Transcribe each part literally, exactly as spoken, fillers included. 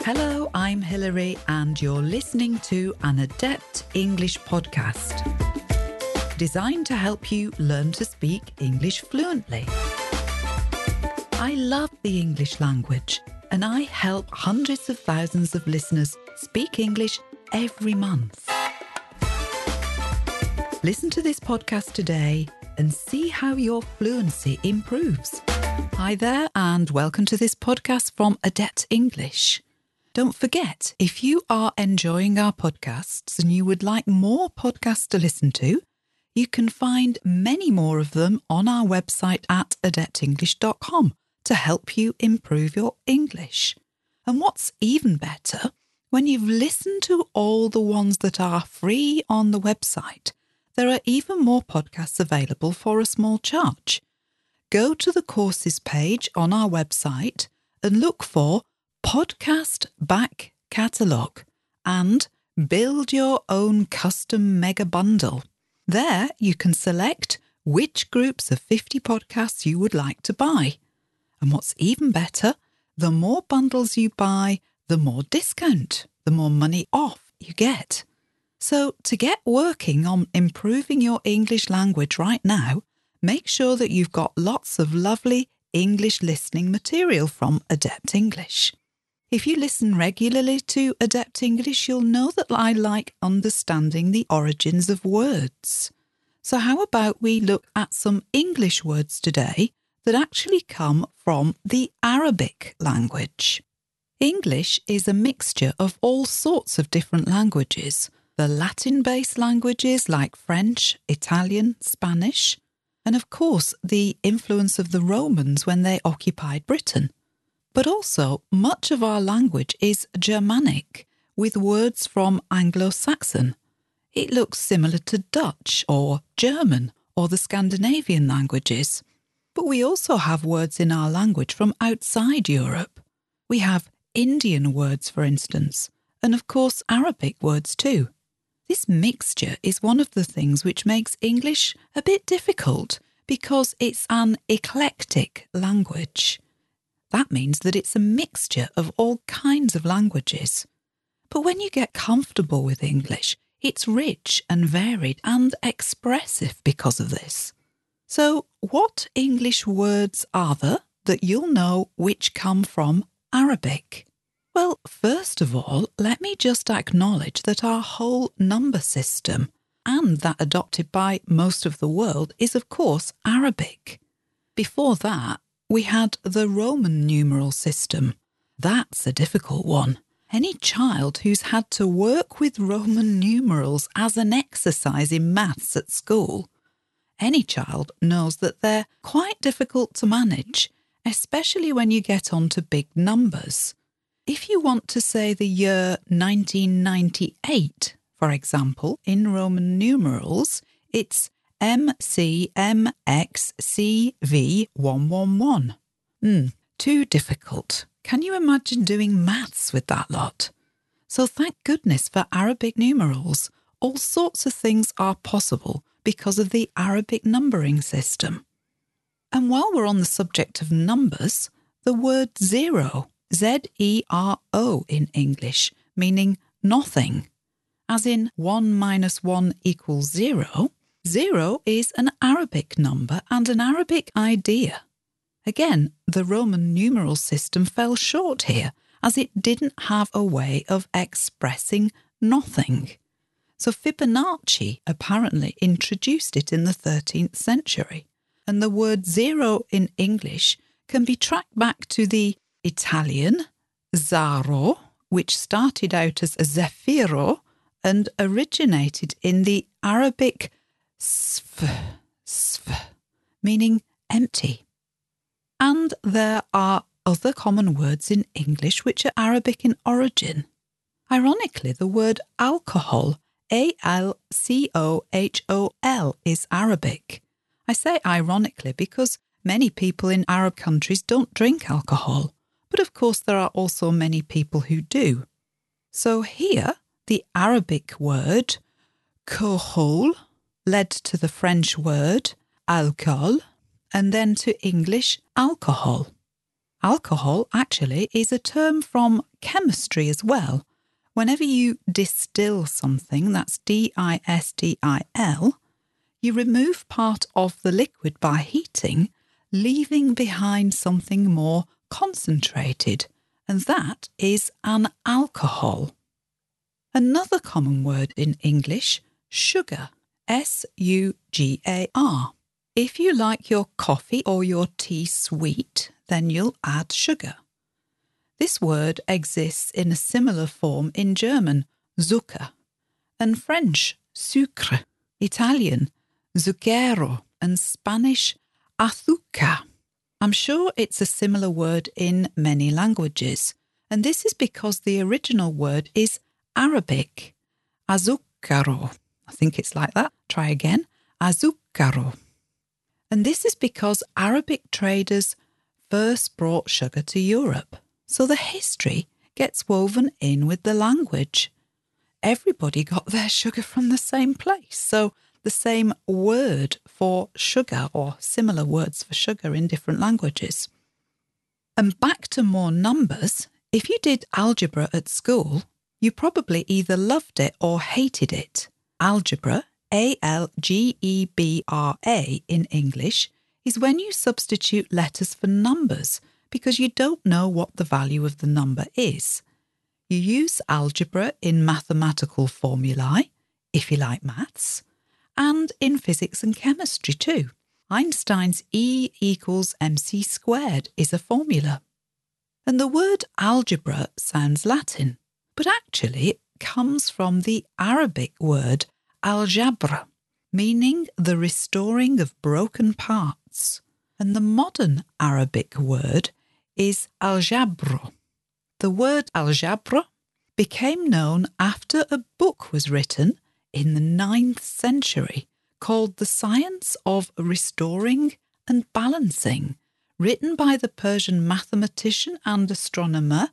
Hello, I'm Hilary and you're listening to an Adept English podcast, designed to help you learn to speak English fluently. I love the English language and I help hundreds of thousands of listeners speak English every month. Listen to this podcast today and see how your fluency improves. Hi there and welcome to this podcast from Adept English. Don't forget, if you are enjoying our podcasts and you would like more podcasts to listen to, you can find many more of them on our website at adept english dot com to help you improve your English. And what's even better, when you've listened to all the ones that are free on the website, there are even more podcasts available for a small charge. Go to the courses page on our website and look for Podcast Back Catalogue and build your own custom mega bundle. There you can select which groups of fifty podcasts you would like to buy. And what's even better, the more bundles you buy, the more discount, the more money off you get. So to get working on improving your English language right now, make sure that you've got lots of lovely English listening material from Adept English. If you listen regularly to Adept English, you'll know that I like understanding the origins of words. So how about we look at some English words today that actually come from the Arabic language? English is a mixture of all sorts of different languages. The Latin-based languages like French, Italian, Spanish, and of course the influence of the Romans when they occupied Britain. But also, much of our language is Germanic, with words from Anglo-Saxon. It looks similar to Dutch or German or the Scandinavian languages. But we also have words in our language from outside Europe. We have Indian words, for instance, and of course Arabic words too. This mixture is one of the things which makes English a bit difficult because it's an eclectic language. That means that it's a mixture of all kinds of languages. But when you get comfortable with English, it's rich and varied and expressive because of this. So, what English words are there that you'll know which come from Arabic? Well, first of all, let me just acknowledge that our whole number system, and that adopted by most of the world, is of course Arabic. Before that, we had the Roman numeral system. That's a difficult one. Any child who's had to work with Roman numerals as an exercise in maths at school, any child knows that they're quite difficult to manage, especially when you get on to big numbers. If you want to say the year nineteen ninety-eight, for example, in Roman numerals, it's M C M X C V one one one. Hmm, too difficult. Can you imagine doing maths with that lot? So thank goodness for Arabic numerals. All sorts of things are possible because of the Arabic numbering system. And while we're on the subject of numbers, the word zero, Z E R O in English, meaning nothing, as in one minus one equals zero, zero is an Arabic number and an Arabic idea. Again, the Roman numeral system fell short here, as it didn't have a way of expressing nothing. So Fibonacci apparently introduced it in the thirteenth century, and the word zero in English can be tracked back to the Italian zaro, which started out as zefiro and originated in the Arabic sf, sf, meaning empty. And there are other common words in English which are Arabic in origin. Ironically, the word alcohol, A L C O H O L, is Arabic. I say ironically because many people in Arab countries don't drink alcohol, but of course there are also many people who do. So here, the Arabic word kohol led to the French word alcool, and then to English alcohol. Alcohol actually is a term from chemistry as well. Whenever you distill something, that's D I S T I L, you remove part of the liquid by heating, leaving behind something more concentrated, and that is an alcohol. Another common word in English, sugar, S U G A R. If you like your coffee or your tea sweet, then you'll add sugar. This word exists in a similar form in German, Zucker, and French, sucre, Italian, zucchero, and Spanish, azúcar. I'm sure it's a similar word in many languages, and this is because the original word is Arabic, azúcaro. I think it's like that. Try again, azúcaro. And this is because Arabic traders first brought sugar to Europe, so the history gets woven in with the language. Everybody got their sugar from the same place, so the same word for sugar or similar words for sugar in different languages. And back to more numbers, if you did algebra at school, you probably either loved it or hated it. Algebra, A L G E B R A in English, is when you substitute letters for numbers because you don't know what the value of the number is. You use algebra in mathematical formulae, if you like maths, and in physics and chemistry too. Einstein's E equals mc squared is a formula. And the word algebra sounds Latin, but actually it comes from the Arabic word al-jabr, meaning the restoring of broken parts. And the modern Arabic word is al-jabr. The word al-jabr became known after a book was written in the ninth century called The Science of Restoring and Balancing, written by the Persian mathematician and astronomer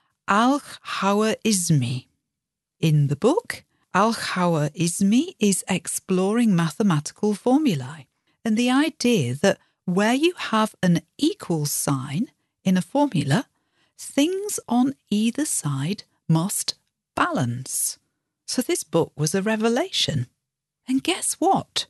Al-Khwarizmi. In the book, Al-Khwarizmi is exploring mathematical formulae and the idea that where you have an equal sign in a formula, things on either side must balance. So this book was a revelation. And guess what?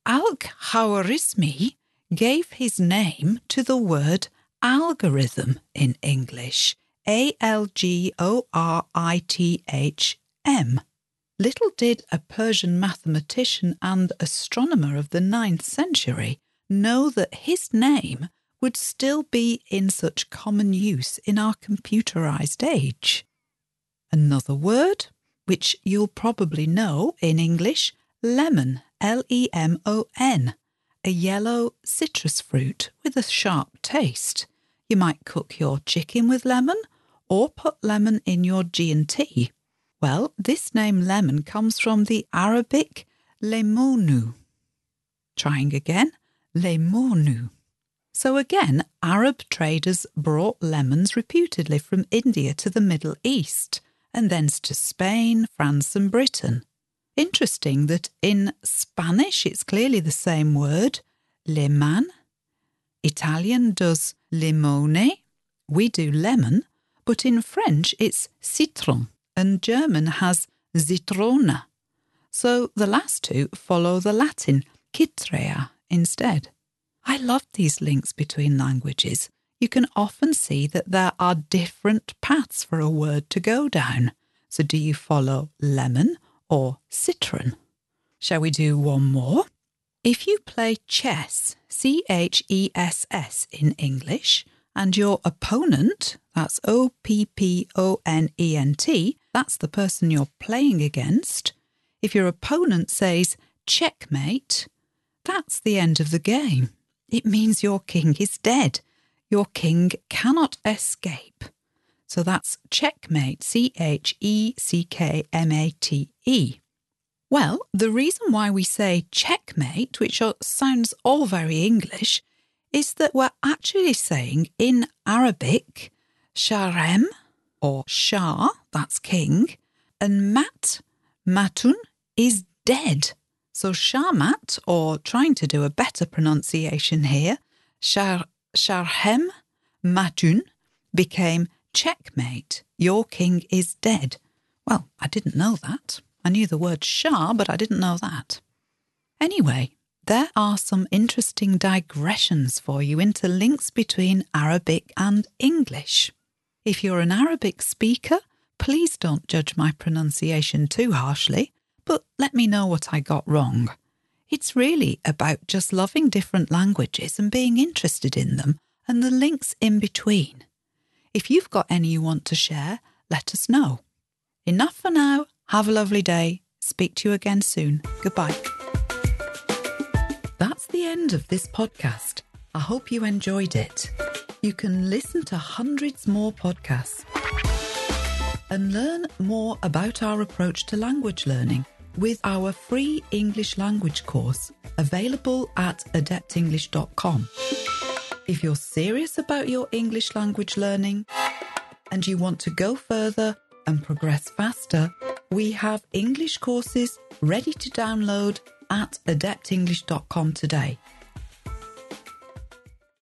Al-Khwarizmi gave his name to the word algorithm in English, A L G O R I T H M. Little did a Persian mathematician and astronomer of the ninth century know that his name would still be in such common use in our computerized age. Another word, which you'll probably know in English, lemon, L E M O N, a yellow citrus fruit with a sharp taste. You might cook your chicken with lemon or put lemon in your G and T. Well, this name lemon comes from the Arabic lemonu. Trying again, lemonu. So again, Arab traders brought lemons reputedly from India to the Middle East, and thence to Spain, France and Britain. Interesting that in Spanish it's clearly the same word, lemon. Italian does limone, we do lemon, but in French it's citron, and German has zitrona. So the last two follow the Latin citrea instead. I love these links between languages. You can often see that there are different paths for a word to go down. So do you follow lemon or citron? Shall we do one more? If you play chess, C H E S S in English, and your opponent, that's O P P O N E N T, that's the person you're playing against. If your opponent says checkmate, that's the end of the game. It means your king is dead. Your king cannot escape. So that's checkmate, C H E C K M A T E. Well, the reason why we say checkmate, which sounds all very English, is that we're actually saying in Arabic, sharem, or shah, that's king, and mat, matun, is dead. So Sharmat, or trying to do a better pronunciation here, Shar, Sharhem Matun, became checkmate, your king is dead. Well, I didn't know that. I knew the word Shah, but I didn't know that. Anyway, there are some interesting digressions for you into links between Arabic and English. If you're an Arabic speaker, please don't judge my pronunciation too harshly, but let me know what I got wrong. It's really about just loving different languages and being interested in them and the links in between. If you've got any you want to share, let us know. Enough for now. Have a lovely day. Speak to you again soon. Goodbye. That's the end of this podcast. I hope you enjoyed it. You can listen to hundreds more podcasts and learn more about our approach to language learning with our free English language course available at adept english dot com. If you're serious about your English language learning and you want to go further and progress faster, we have English courses ready to download at adept english dot com today.